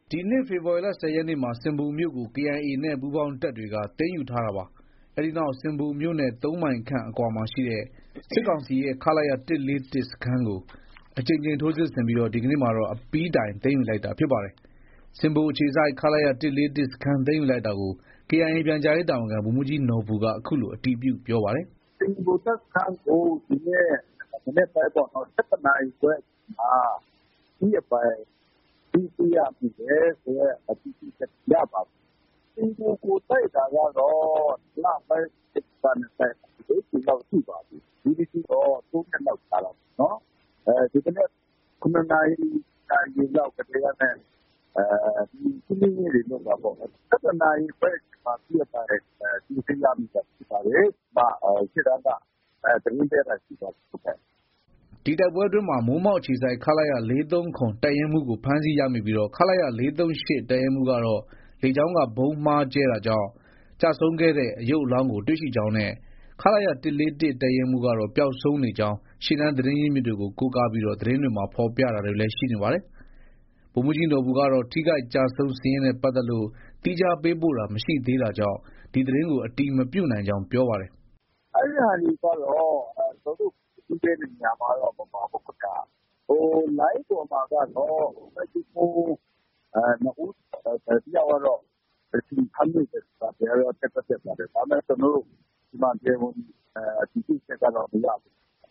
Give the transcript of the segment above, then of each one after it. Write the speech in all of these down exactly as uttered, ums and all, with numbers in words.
ဒီနှစ်ဖေဖော်ဝါရီလ ၁၀ ရက်နေ့မှာ ဆင်ဘိုမြို့ကို ကေအိုင်အေ နဲ့ ပူးပေါင်းတပ်တွေက သိမ်းယူထားတာပါ။ အဲဒီနောက် ဆင်ဘိုမြို့နဲ့ သုံးမိုင်ခန့်အကွာမှာရှိတဲ့ စစ်ကောင်စီရဲ့ ခလရ ၁၄၁ စခန်းကို အကြိမ်ကြိမ်ထိုးစစ်ဆင်ပြီး ဒီကနေ့မှာတော့ အပြီးတိုင်သိမ်းယူလိုက်တာဖြစ်ပါတယ်။ ဆင်ဘိုအခြေစိုက် ခလရ ၁၄၁ စခန်းသိမ်းယူလိုက်တာကို ကေအိုင်အေ ပြန်ကြားရေးတာဝန်ခံ ဗိုလ်မှူးကြီးနော်ဘူက အခုလို အတည်ပြုပြောပါတယ်။ "ဆင်ဘိုတပ်စခန်းကို ဒီနေ့မနက်ပိုင်းပေါ့နော် ၁၁နာရီခွဲမှာ အပြီးအပိုင်သိမ်းပိုက်ရမိတယ်ဆိုတဲ့အတည်ပြုချက်ရပါတယ်။ ဆင်ဘိုကိုတိုက်တာကတော့ လပိုင်းကတည်းက လေးကြိမ်လောက်ရှိပါပြီ။ ဒီတကြိမ်တော့ သုံးရက်လောက်ကြာတာပေါ့နော်။ ဒီမနက် ၇နာရီလောက်ကတည်းကနေ ရှင်းလင်းရေးတွေလုပ်တာပေါ့။ ၁၁နာရီခွဲမှာအပြီးအပိုင်သိမ်းဆည်းရမိတာဖြစ်ပါတယ်။ ရှေ့တန်းကသတင်းပေးတာရှိပါတယ်။ " ဒီတိုက်ပွဲအတွင်းမှာ မိုးမောက်အခြေစိုက် ခလရ ၄၃၇ တပ်ရင်းမှူးကို ဖမ်းဆီးရမိပြီး ခလရ ၄၃၈ တပ်ရင်းမှူးကတော့ လေကြောင်းက ဗုံးမှားကြဲတာကြောင့် ကျဆုံးခဲ့တဲ့ ရုပ်အလောင်းကို တွေ့ရှိကြောင်းနဲ့ ခလရ ၁၄၁ တပ်ရင်းမှူးကတော့ ပျောက်ဆုံးနေကြောင်း ရှေ့တန်းသတင်းရင်းမြစ်တွေကို ကိုးကားပြီး သတင်းတွေမှာ ဖော်ပြတာတွေလည်းရှိနေပါတယ်။ ဗိုလ်မှူးကြီးနော်ဘူကတော့ ထိခိုက်ကျဆုံးစာရင်းနဲ့ပတ်သက်လို့ သီးခြားပေးပို့တာမရှိသေးတာကြောင့် ဒီသတင်းကို အတည်မပြုနိုင်ကြောင်း ပြောပါတယ်။ "အဲဒါတွေကတော့ ကျနော်တို့သတင်းပေးတဲ့နေရာမှာတော့မပါဘူးခင်ဗျ။ လိုင်းပေါ်မှာကတော့ တပ်ရင်းမှူးနှစ်ဦးတယောက်ကတော့ ဖမ်းမိတယ်ဆိုတာတော့တက်တော့တက်ပါတယ်။ ဒါပေမဲ့ ကျနော်တို့ဆီမှာတရားဝင်အတည်ပြုချက်ကတော့မရသေးဘူး။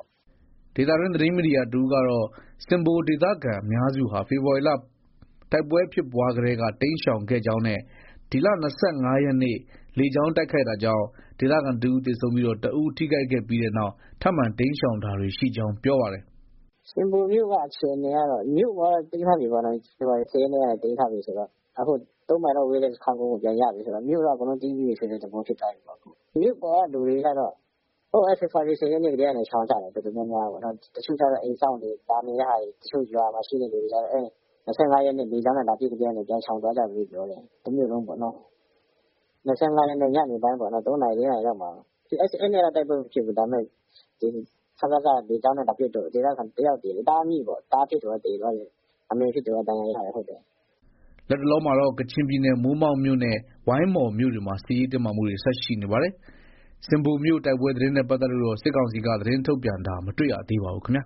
" ဒေသတွင်းသတင်းမီဒီယာတဦးကတော့ ဆင်ဘိုဒေသခံအများစုဟာ ဖေဖော်ဝါရီလ တိုက်ပွဲဖြစ်ပွားကတည်းက တိမ်းရှောင်ခဲ့ကြောင်းနဲ့ ဒီလ ၂၅ ရက်နေ့ လေကြောင်းတိုက်ခိုက်တာကြောင့် ဒေသခံတဦးသေဆုံးပြီး တဦးထိခိုက်ခဲ့ပြီးနောက် ထပ်မံတိမ်းရှောင်တာတွေရှိကြောင်း ပြောပါတယ်။ "ဆင်ဘိုမြို့ကအခြေအနေကတော့ မြို့ကတော့သိမ်းထားပြီပေါ့နော်။ ဖေဖော်ဝါရီ ၁၀ ရက်နေ့ကနေသိမ်းထားပြီဆိုတော့ အခုသုံးမိုင်လောက်ဝေးတဲ့စခန်းကုန်းကိုပြန်ရပြီဆိုတော့ မြို့တော့အကုန်လုံးသိမ်းပြီးပြီဆိုတဲ့သဘောဖြစ်သွားပြီပေါ့။ မြို့ပေါ်ကလူတွေကတော့ ဖေဖော်ဝါရီ ၁၀ ရက်နေ့ကတည်းကနေရှောင်ကြတယ်တော်တော်များများပေါ့နော်။ တချို့ကျတော့အိမ်စောင့်တွေလာနေတဲ့ဟာတွေတချို့ရွာမှာရှိတဲ့လူတွေကျတော့ ၂၅ ရက်နေ့လေကြောင်းနဲ့လာပစ်ကတည်းကနေပြန်ရှောင်သွားကြပြီလို့ပြောတယ်။ တမြို့လုံးပေါ့နော်။ ၂၅ ရက်နေ့ညနေပိုင်းပေါ့နော်။ ၃နာရီ ၄နာရီလောက်မှာအဲဒီနေ့ကတော့တိုက်ပွဲမဖြစ်ဘူး။ ဒါပေမဲ့ စကစလေကြောင်းနဲ့လာပစ်လို့ဒေသခံတယောက်သေတယ်။ သားအမိပေါ့။ သားဖြစ်သူကသေသွားတယ်။ အမေဖြစ်သူကဒဏ်ရာရတယ်ဟုတ်တယ်။ " လတ်တလောမှာတော့ ကချင်ပြည်နယ် မိုးမောက်မြို့နဲ့ ဝိုင်းမော်မြို့တွေမှာ စစ်ရေးတင်းမာမှုတွေ ဆက်ရှိနေပါတယ်။ ဆင်ဘိုမြို့တိုက်ပွဲသတင်းနဲ့ပတ်သက်လို့တော့ စစ်ကောင်စီက သတင်းထုတ်ပြန်တာ မတွေ့ရသေးပါဘူးခင်ဗျာ